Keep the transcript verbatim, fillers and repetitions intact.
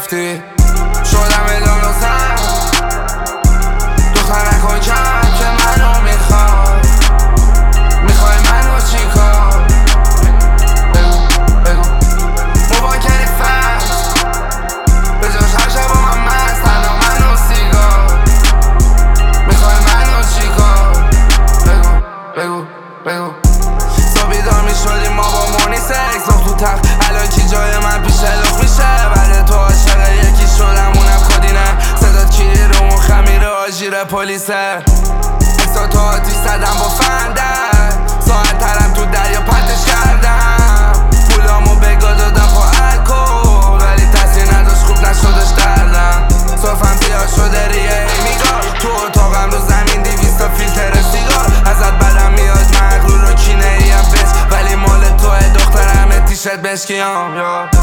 گرفتی شدم بدون زن دختر نکن کم که منو میخواد میخوای منو چیکار بگو بگو مباکری فست به جاش هر شب با من مست تنها منو سیگار میخوای منو چیکار بگو بگو بگو صبح بیدار میشدیم ما با مونی سکس لخت تو تخت الان کی جای من پیش لخت میشه بعد تو عاشق یکی شدم اونم کدینه صدا کیری رو اون خمیره آژیر پلیسه اکسا تو آتیش زدم با فندر ساعت ترم تو دریا پرتش کردم پولامو بگا دادم با الکل ولی تاثیر نداشت خوب نشدش دردم صرفم زیاد شده ریه میگار تو اتاقم رو زمین دیویستا فیلتر سیگار ازت بدم میاد مغرور و کینه ایم بس ولی مال توه دخترم تیشت بشکیام